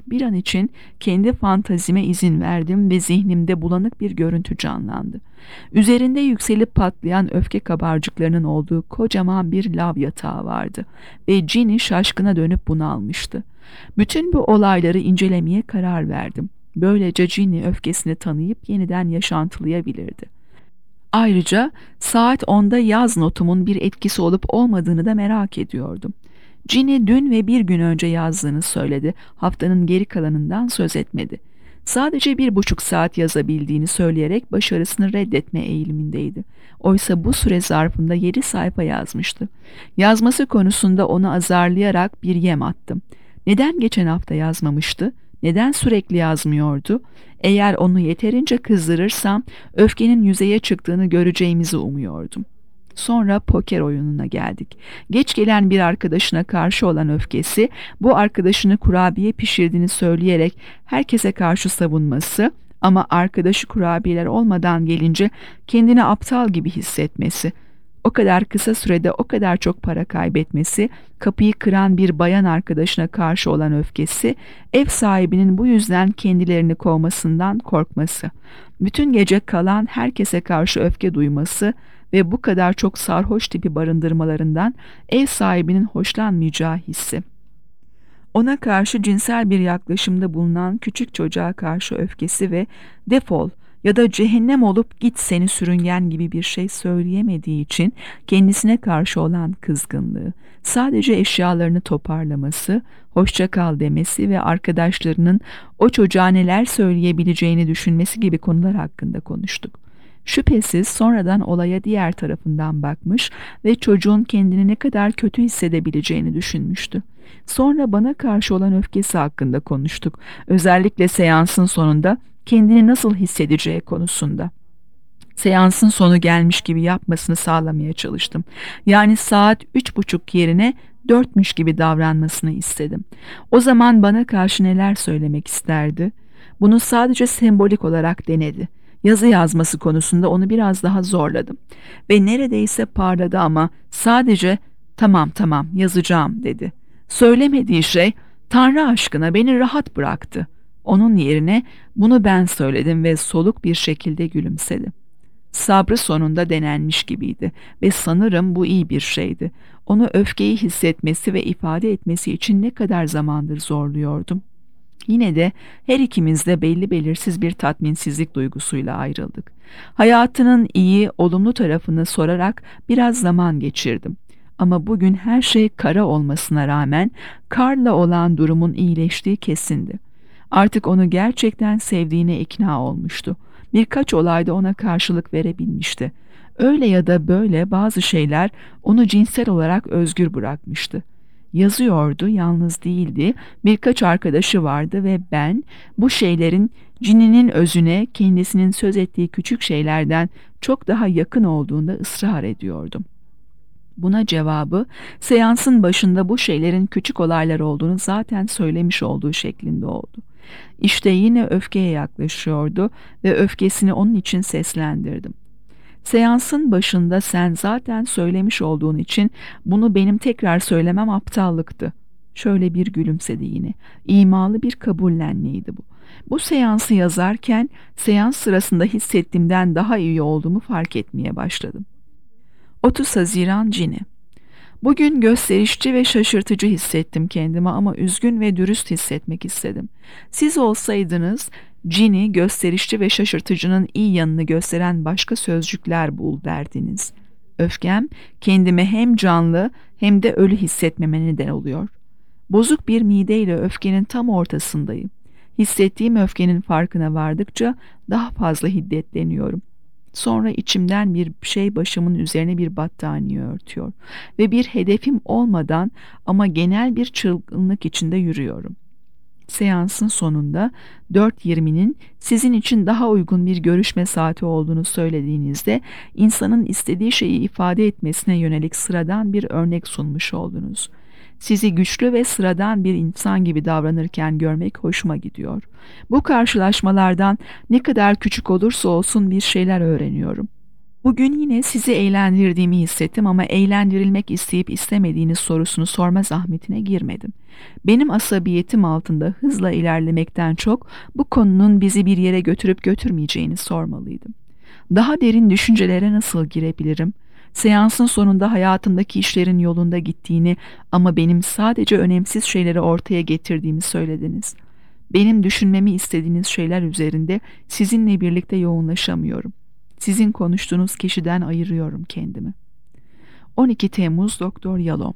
Bir an için kendi fantazime izin verdim ve zihnimde bulanık bir görüntü canlandı. Üzerinde yükselip patlayan öfke kabarcıklarının olduğu kocaman bir lav yatağı vardı ve Ginny şaşkına dönüp bunalmıştı. Bütün bu olayları incelemeye karar verdim. Böylece Ginny öfkesini tanıyıp yeniden yaşantılayabilirdi. Ayrıca saat 10'da yaz notumun bir etkisi olup olmadığını da merak ediyordum. Ginny dün ve bir gün önce yazdığını söyledi. Haftanın geri kalanından söz etmedi. Sadece 1,5 saat yazabildiğini söyleyerek başarısını reddetme eğilimindeydi. Oysa bu süre zarfında 7 sayfa yazmıştı. Yazması konusunda onu azarlayarak bir yem attım. Neden geçen hafta yazmamıştı? Neden sürekli yazmıyordu? Eğer onu yeterince kızdırırsam öfkenin yüzeye çıktığını göreceğimizi umuyordum. Sonra poker oyununa geldik. Geç gelen bir arkadaşına karşı olan öfkesi, bu arkadaşını kurabiye pişirdiğini söyleyerek herkese karşı savunması ama arkadaşı kurabiyeler olmadan gelince kendini aptal gibi hissetmesi, o kadar kısa sürede o kadar çok para kaybetmesi, kapıyı kıran bir bayan arkadaşına karşı olan öfkesi, ev sahibinin bu yüzden kendilerini kovmasından korkması, bütün gece kalan herkese karşı öfke duyması ve bu kadar çok sarhoş tipi barındırmalarından ev sahibinin hoşlanmayacağı hissi. Ona karşı cinsel bir yaklaşımda bulunan küçük çocuğa karşı öfkesi ve defol ya da cehennem olup git seni sürüngen gibi bir şey söyleyemediği için kendisine karşı olan kızgınlığı, sadece eşyalarını toparlaması, hoşça kal demesi ve arkadaşlarının o çocuğa neler söyleyebileceğini düşünmesi gibi konular hakkında konuştuk. Şüphesiz sonradan olaya diğer tarafından bakmış ve çocuğun kendini ne kadar kötü hissedebileceğini düşünmüştü. Sonra bana karşı olan öfkesi hakkında konuştuk. Özellikle seansın sonunda kendini nasıl hissedeceği konusunda. Seansın sonu gelmiş gibi yapmasını sağlamaya çalıştım. Yani saat 3:30 yerine 4'müş gibi davranmasını istedim. O zaman bana karşı neler söylemek isterdi? Bunu sadece sembolik olarak denedi. Yazı yazması konusunda onu biraz daha zorladım. Ve neredeyse parladı ama sadece tamam tamam yazacağım dedi. Söylemediği şey Tanrı aşkına beni rahat bıraktı. Onun yerine bunu ben söyledim ve soluk bir şekilde gülümsedi. Sabrı sonunda denenmiş gibiydi ve sanırım bu iyi bir şeydi. Onu öfkeyi hissetmesi ve ifade etmesi için ne kadar zamandır zorluyordum. Yine de her ikimiz de belli belirsiz bir tatminsizlik duygusuyla ayrıldık. Hayatının iyi, olumlu tarafını sorarak biraz zaman geçirdim. Ama bugün her şey kara olmasına rağmen Karl'la olan durumun iyileştiği kesindi. Artık onu gerçekten sevdiğine ikna olmuştu. Birkaç olayda ona karşılık verebilmişti. Öyle ya da böyle bazı şeyler onu cinsel olarak özgür bırakmıştı. Yazıyordu, yalnız değildi, birkaç arkadaşı vardı ve ben bu şeylerin Ginny'nin özüne kendisinin söz ettiği küçük şeylerden çok daha yakın olduğunda ısrar ediyordum. Buna cevabı seansın başında bu şeylerin küçük olaylar olduğunu zaten söylemiş olduğu şeklinde oldu. İşte yine öfkeye yaklaşıyordu ve öfkesini onun için seslendirdim. Seansın başında sen zaten söylemiş olduğun için bunu benim tekrar söylemem aptallıktı. Şöyle bir gülümsedi yine. İmalı bir kabullenmeydi bu. Bu seansı yazarken seans sırasında hissettiğimden daha iyi olduğumu fark etmeye başladım. 30 Haziran Ginny. Bugün gösterişçi ve şaşırtıcı hissettim kendimi ama üzgün ve dürüst hissetmek istedim. Siz olsaydınız Ginny gösterişçi ve şaşırtıcının iyi yanını gösteren başka sözcükler bul derdiniz. Öfkem kendimi hem canlı hem de ölü hissetmeme neden oluyor. Bozuk bir mideyle öfkenin tam ortasındayım. Hissettiğim öfkenin farkına vardıkça daha fazla hiddetleniyorum. Sonra içimden bir şey başımın üzerine bir battaniye örtüyor ve bir hedefim olmadan ama genel bir çılgınlık içinde yürüyorum. Seansın sonunda 4:20'nin sizin için daha uygun bir görüşme saati olduğunu söylediğinizde insanın istediği şeyi ifade etmesine yönelik sıradan bir örnek sunmuş oldunuz. Sizi güçlü ve sıradan bir insan gibi davranırken görmek hoşuma gidiyor. Bu karşılaşmalardan ne kadar küçük olursa olsun bir şeyler öğreniyorum. Bugün yine sizi eğlendirdiğimi hissettim ama eğlendirilmek isteyip istemediğiniz sorusunu sorma zahmetine girmedim. Benim asabiyetim altında hızla ilerlemekten çok bu konunun bizi bir yere götürüp götürmeyeceğini sormalıydım. Daha derin düşüncelere nasıl girebilirim? Seansın sonunda hayatımdaki işlerin yolunda gittiğini ama benim sadece önemsiz şeyleri ortaya getirdiğimi söylediniz. Benim düşünmemi istediğiniz şeyler üzerinde sizinle birlikte yoğunlaşamıyorum. Sizin konuştuğunuz kişiden ayırıyorum kendimi. 12 Temmuz Doktor Yalom.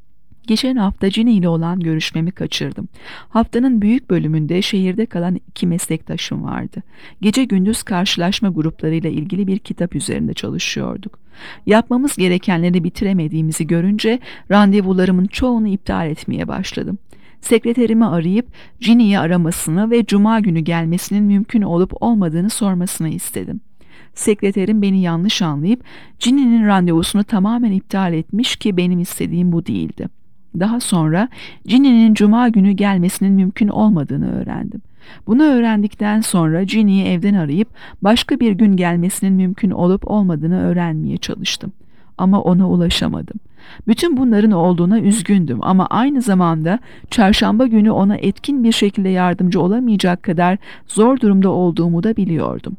Geçen hafta Ginny ile olan görüşmemi kaçırdım. Haftanın büyük bölümünde şehirde kalan 2 meslektaşım vardı. Gece gündüz karşılaşma gruplarıyla ilgili bir kitap üzerinde çalışıyorduk. Yapmamız gerekenleri bitiremediğimizi görünce randevularımın çoğunu iptal etmeye başladım. Sekreterimi arayıp Ginny'yi aramasını ve cuma günü gelmesinin mümkün olup olmadığını sormasını istedim. Sekreterim beni yanlış anlayıp Ginny'nin randevusunu tamamen iptal etmiş ki benim istediğim bu değildi. Daha sonra Ginny'nin cuma günü gelmesinin mümkün olmadığını öğrendim. Bunu öğrendikten sonra Ginny'yi evden arayıp başka bir gün gelmesinin mümkün olup olmadığını öğrenmeye çalıştım. Ama ona ulaşamadım. Bütün bunların olduğuna üzgündüm ama aynı zamanda çarşamba günü ona etkin bir şekilde yardımcı olamayacak kadar zor durumda olduğumu da biliyordum.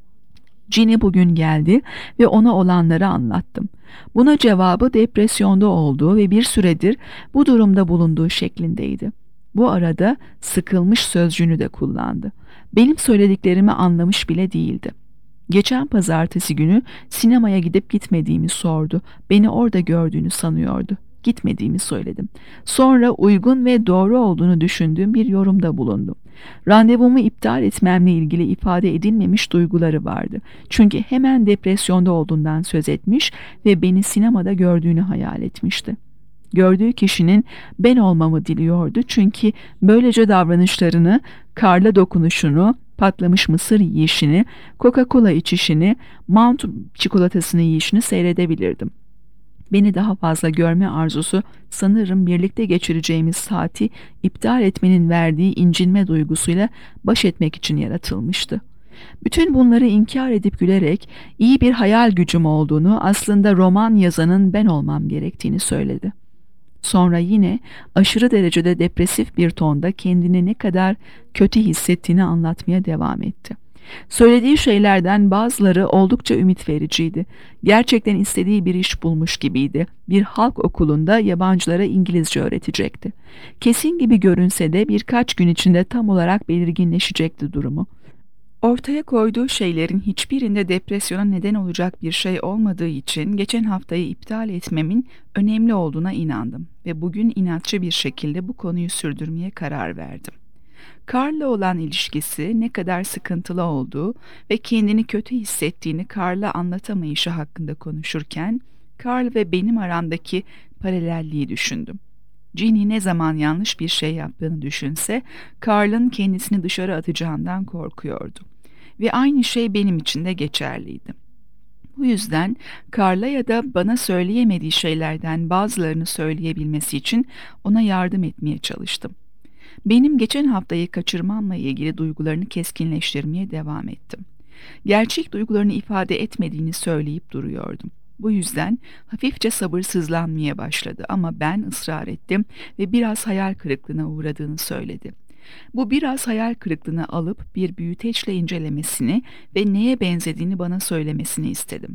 Ginny bugün geldi ve ona olanları anlattım. Buna cevabı depresyonda olduğu ve bir süredir bu durumda bulunduğu şeklindeydi. Bu arada sıkılmış sözcüğünü de kullandı. Benim söylediklerimi anlamış bile değildi. Geçen pazartesi günü sinemaya gidip gitmediğimi sordu. Beni orada gördüğünü sanıyordu. Gitmediğimi söyledim. Sonra uygun ve doğru olduğunu düşündüğüm bir yorumda bulundum. Randevumu iptal etmemle ilgili ifade edilmemiş duyguları vardı. Çünkü hemen depresyonda olduğundan söz etmiş ve beni sinemada gördüğünü hayal etmişti. Gördüğü kişinin ben olmamı diliyordu çünkü böylece davranışlarını, karla dokunuşunu, patlamış mısır yiyişini, Coca-Cola içişini, Mount çikolatasını yiyişini seyredebilirdim. Beni daha fazla görme arzusu sanırım birlikte geçireceğimiz saati iptal etmenin verdiği incinme duygusuyla baş etmek için yaratılmıştı. Bütün bunları inkar edip gülerek iyi bir hayal gücüm olduğunu, aslında roman yazanın ben olmam gerektiğini söyledi. Sonra yine aşırı derecede depresif bir tonda kendini ne kadar kötü hissettiğini anlatmaya devam etti. Söylediği şeylerden bazıları oldukça ümit vericiydi. Gerçekten istediği bir iş bulmuş gibiydi. Bir halk okulunda yabancılara İngilizce öğretecekti. Kesin gibi görünse de birkaç gün içinde tam olarak belirginleşecekti durumu. Ortaya koyduğu şeylerin hiçbirinde depresyona neden olacak bir şey olmadığı için geçen haftayı iptal etmemin önemli olduğuna inandım ve bugün inatçı bir şekilde bu konuyu sürdürmeye karar verdim. Carl'la olan ilişkisi ne kadar sıkıntılı olduğu ve kendini kötü hissettiğini Carl'a anlatamayışı hakkında konuşurken Carl ve benim aramdaki paralelliği düşündüm. Ginny ne zaman yanlış bir şey yaptığını düşünse Carl'ın kendisini dışarı atacağından korkuyordu. Ve aynı şey benim için de geçerliydi. Bu yüzden Carl'a ya da bana söyleyemediği şeylerden bazılarını söyleyebilmesi için ona yardım etmeye çalıştım. Benim geçen haftayı kaçırmamla ilgili duygularını keskinleştirmeye devam ettim. Gerçek duygularını ifade etmediğini söyleyip duruyordum. Bu yüzden hafifçe sabırsızlanmaya başladı ama ben ısrar ettim ve biraz hayal kırıklığına uğradığını söyledi. Bu biraz hayal kırıklığına alıp bir büyüteçle incelemesini ve neye benzediğini bana söylemesini istedim.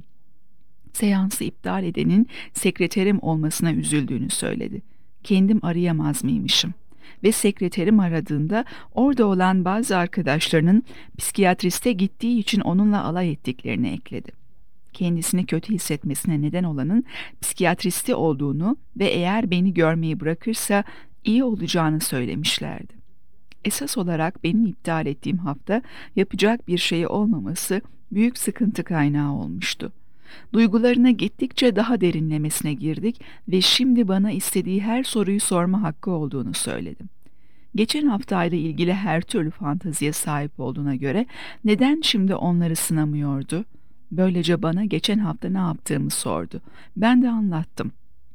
Seansı iptal edenin sekreterim olmasına üzüldüğünü söyledi. Kendim arayamaz mıymışım? Ve sekreterim aradığında orada olan bazı arkadaşlarının psikiyatriste gittiği için onunla alay ettiklerini ekledi. Kendisini kötü hissetmesine neden olanın psikiyatristi olduğunu ve eğer beni görmeyi bırakırsa iyi olacağını söylemişlerdi. Esas olarak benim iptal ettiğim hafta yapacak bir şey olmaması büyük sıkıntı kaynağı olmuştu. Duygularına gittikçe daha derinlemesine girdik ve şimdi bana istediği her soruyu sorma hakkı olduğunu söyledim. Geçen haftayla ilgili her türlü fantaziye sahip olduğuna göre neden şimdi onları sınamıyordu? Böylece bana geçen hafta ne yaptığımı sordu. Ben de anlattım.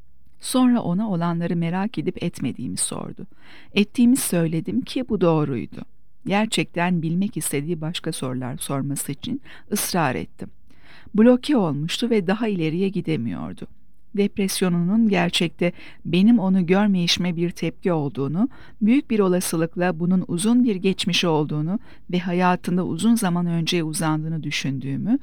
Sonra ona olanları merak edip etmediğimi sordu. Ettiğimi söyledim ki bu doğruydu. Gerçekten bilmek istediği başka sorular sorması için ısrar ettim. Bloke olmuştu ve daha ileriye gidemiyordu. Depresyonunun gerçekte benim onu görmeyişime bir tepki olduğunu, büyük bir olasılıkla bunun uzun bir geçmişi olduğunu ve hayatında uzun zaman önceye uzandığını düşündüğümü,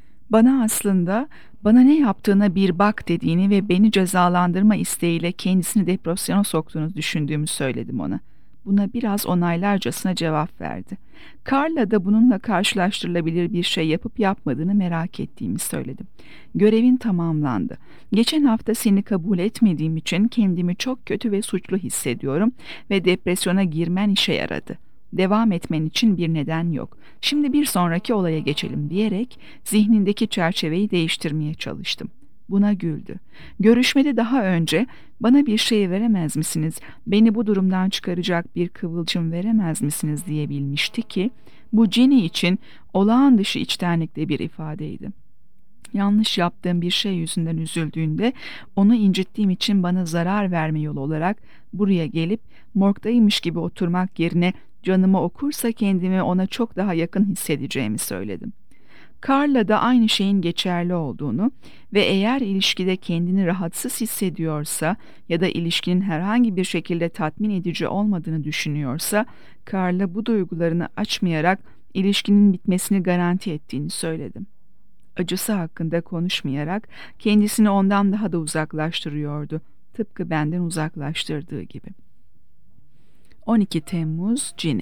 bana ne yaptığına bir bak dediğini ve beni cezalandırma isteğiyle kendisini depresyona soktuğunu düşündüğümü söyledim ona. Buna biraz onaylarcasına cevap verdi. Carla da bununla karşılaştırılabilir bir şey yapıp yapmadığını merak ettiğimi söyledim. Görevin tamamlandı. Geçen hafta seni kabul etmediğim için kendimi çok kötü ve suçlu hissediyorum ve depresyona girmen işe yaradı. Devam etmen için bir neden yok. Şimdi bir sonraki olaya geçelim diyerek zihnindeki çerçeveyi değiştirmeye çalıştım. Buna güldü. Görüşmede daha önce bana bir şey veremez misiniz, beni bu durumdan çıkaracak bir kıvılcım veremez misiniz diyebilmişti ki bu Ginny için olağan dışı içtenlikle bir ifadeydi. Yanlış yaptığım bir şey yüzünden üzüldüğünde onu incittiğim için bana zarar verme yolu olarak buraya gelip morgdaymış gibi oturmak yerine canımı okursa kendimi ona çok daha yakın hissedeceğimi söyledim. Carla da aynı şeyin geçerli olduğunu ve eğer ilişkide kendini rahatsız hissediyorsa ya da ilişkinin herhangi bir şekilde tatmin edici olmadığını düşünüyorsa, Carla bu duygularını açmayarak ilişkinin bitmesini garanti ettiğini söyledim. Acısı hakkında konuşmayarak kendisini ondan daha da uzaklaştırıyordu. Tıpkı benden uzaklaştırdığı gibi. 12 Temmuz Ginny.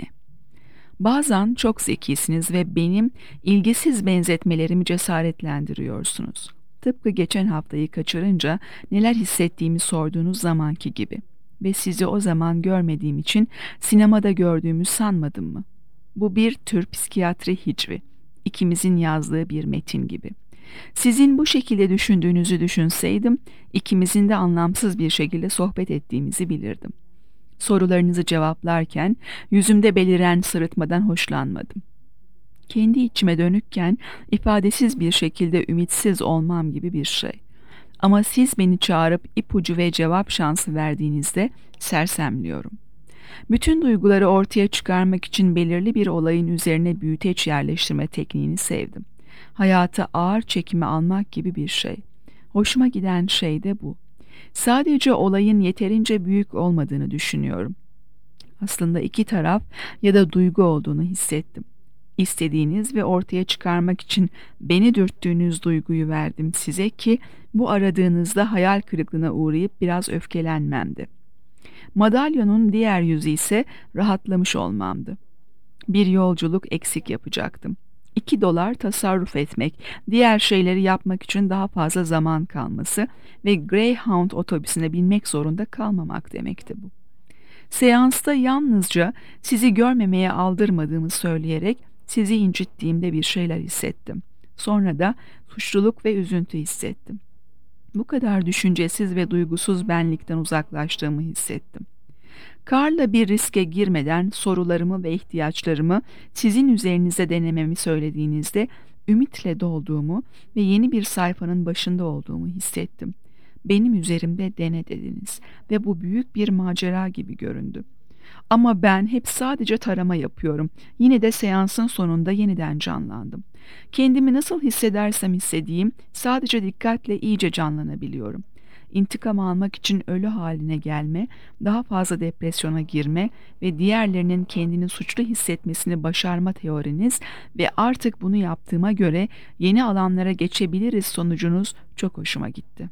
Bazen çok zekisiniz ve benim ilgisiz benzetmelerimi cesaretlendiriyorsunuz. Tıpkı geçen haftayı kaçırınca neler hissettiğimi sorduğunuz zamanki gibi. Ve sizi o zaman görmediğim için sinemada gördüğümü sanmadım mı? Bu bir tür psikiyatri hicvi. İkimizin yazdığı bir metin gibi. Sizin bu şekilde düşündüğünüzü düşünseydim, ikimizin de anlamsız bir şekilde sohbet ettiğimizi bilirdim. Sorularınızı cevaplarken yüzümde beliren sırıtmadan hoşlanmadım. Kendi içime dönükken ifadesiz bir şekilde ümitsiz olmam gibi bir şey. Ama siz beni çağırıp ipucu ve cevap şansı verdiğinizde sersemliyorum. Bütün duyguları ortaya çıkarmak için belirli bir olayın üzerine büyüteç yerleştirme tekniğini sevdim. Hayatı ağır çekime almak gibi bir şey. Hoşuma giden şey de bu. Sadece olayın yeterince büyük olmadığını düşünüyorum. Aslında iki taraf ya da duygu olduğunu hissettim. İstediğiniz ve ortaya çıkarmak için beni dürttüğünüz duyguyu verdim size ki bu aradığınızda hayal kırıklığına uğrayıp biraz öfkelenmemdi. Madalyonun diğer yüzü ise rahatlamış olmamdı. Bir yolculuk eksik yapacaktım. $2 tasarruf etmek, diğer şeyleri yapmak için daha fazla zaman kalması ve Greyhound otobüsüne binmek zorunda kalmamak demekti bu. Seansta yalnızca sizi görmemeye aldırmadığımı söyleyerek sizi incittiğimde bir şeyler hissettim. Sonra da suçluluk ve üzüntü hissettim. Bu kadar düşüncesiz ve duygusuz benlikten uzaklaştığımı hissettim. Carla bir riske girmeden sorularımı ve ihtiyaçlarımı sizin üzerinize denememi söylediğinizde ümitle dolduğumu ve yeni bir sayfanın başında olduğumu hissettim. Benim üzerimde dene dediniz ve bu büyük bir macera gibi göründü. Ama ben hep sadece tarama yapıyorum. Yine de seansın sonunda yeniden canlandım. Kendimi nasıl hissedersem hissedeyim, sadece dikkatle iyice canlanabiliyorum. İntikam almak için ölü haline gelme, daha fazla depresyona girme ve diğerlerinin kendini suçlu hissetmesini başarma teoriniz ve artık bunu yaptığıma göre yeni alanlara geçebiliriz sonucunuz çok hoşuma gitti.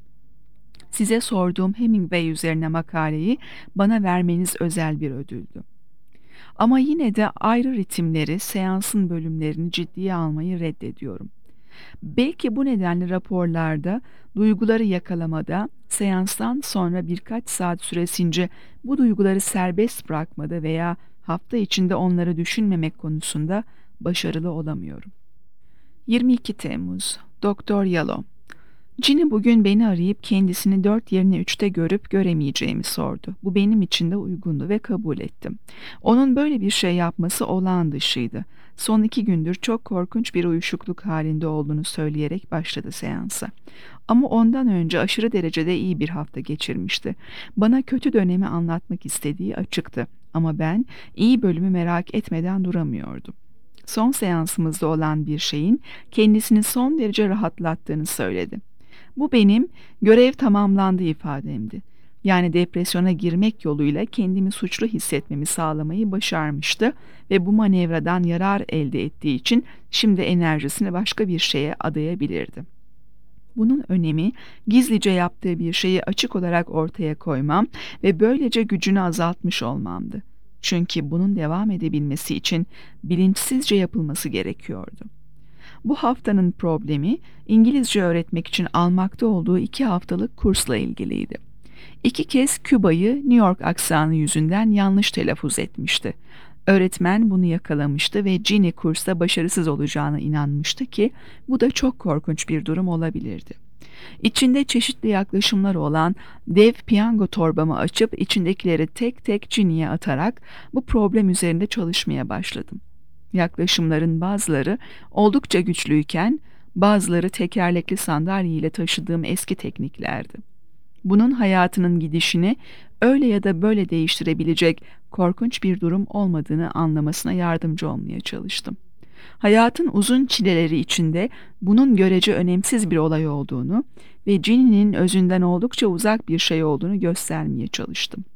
Size sorduğum Hemingway üzerine makaleyi bana vermeniz özel bir ödüldü. Ama yine de ayrı ritimleri, seansın bölümlerini ciddiye almayı reddediyorum. Belki bu nedenle raporlarda, duyguları yakalamada, seanstan sonra birkaç saat süresince bu duyguları serbest bırakmada veya hafta içinde onları düşünmemek konusunda başarılı olamıyorum. 22 Temmuz Doktor Yalom. Ginny bugün beni arayıp kendisini 4 yerine 3'te görüp göremeyeceğimi sordu. Bu benim için de uygundu ve kabul ettim. Onun böyle bir şey yapması olağan dışıydı. Son 2 gündür çok korkunç bir uyuşukluk halinde olduğunu söyleyerek başladı seansa. Ama ondan önce aşırı derecede iyi bir hafta geçirmişti. Bana kötü dönemi anlatmak istediği açıktı. Ama ben iyi bölümü merak etmeden duramıyordum. Son seansımızda olan bir şeyin kendisini son derece rahatlattığını söyledi. Bu benim görev tamamlandı ifademdi. Yani depresyona girmek yoluyla kendimi suçlu hissetmemi sağlamayı başarmıştı ve bu manevradan yarar elde ettiği için şimdi enerjisini başka bir şeye adayabilirdi. Bunun önemi gizlice yaptığı bir şeyi açık olarak ortaya koymam ve böylece gücünü azaltmış olmamdı. Çünkü bunun devam edebilmesi için bilinçsizce yapılması gerekiyordu. Bu haftanın problemi İngilizce öğretmek için almakta olduğu 2 haftalık kursla ilgiliydi. 2 kez Küba'yı New York aksanı yüzünden yanlış telaffuz etmişti. Öğretmen bunu yakalamıştı ve Ginny kursta başarısız olacağına inanmıştı ki bu da çok korkunç bir durum olabilirdi. İçinde çeşitli yaklaşımlar olan dev piyango torbamı açıp içindekileri tek tek Ginny'ye atarak bu problem üzerinde çalışmaya başladım. Yaklaşımların bazıları oldukça güçlüyken bazıları tekerlekli sandalyeyle taşıdığım eski tekniklerdi. Bunun hayatının gidişini öyle ya da böyle değiştirebilecek korkunç bir durum olmadığını anlamasına yardımcı olmaya çalıştım. Hayatın uzun çileleri içinde bunun görece önemsiz bir olay olduğunu ve Ginny'nin özünden oldukça uzak bir şey olduğunu göstermeye çalıştım.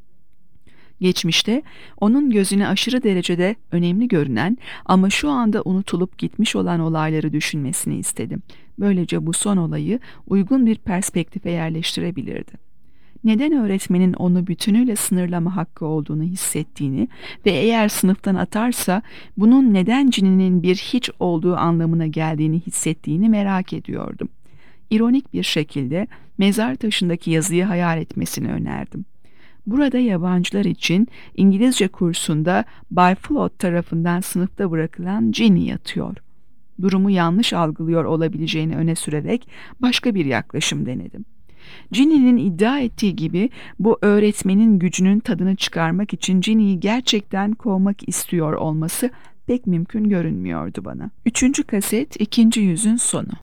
Geçmişte onun gözüne aşırı derecede önemli görünen ama şu anda unutulup gitmiş olan olayları düşünmesini istedim. Böylece bu son olayı uygun bir perspektife yerleştirebilirdi. Neden öğretmenin onu bütünüyle sınırlama hakkı olduğunu hissettiğini ve eğer sınıftan atarsa bunun neden Ginny'nin bir hiç olduğu anlamına geldiğini hissettiğini merak ediyordum. İronik bir şekilde mezar taşındaki yazıyı hayal etmesini önerdim. Burada yabancılar için İngilizce kursunda Bay Flood tarafından sınıfta bırakılan Ginny yatıyor. Durumu yanlış algılıyor olabileceğini öne sürerek başka bir yaklaşım denedim. Ginny'nin iddia ettiği gibi bu öğretmenin gücünün tadını çıkarmak için Ginny'yi gerçekten kovmak istiyor olması pek mümkün görünmüyordu bana. 3. kaset 2. yüzün sonu.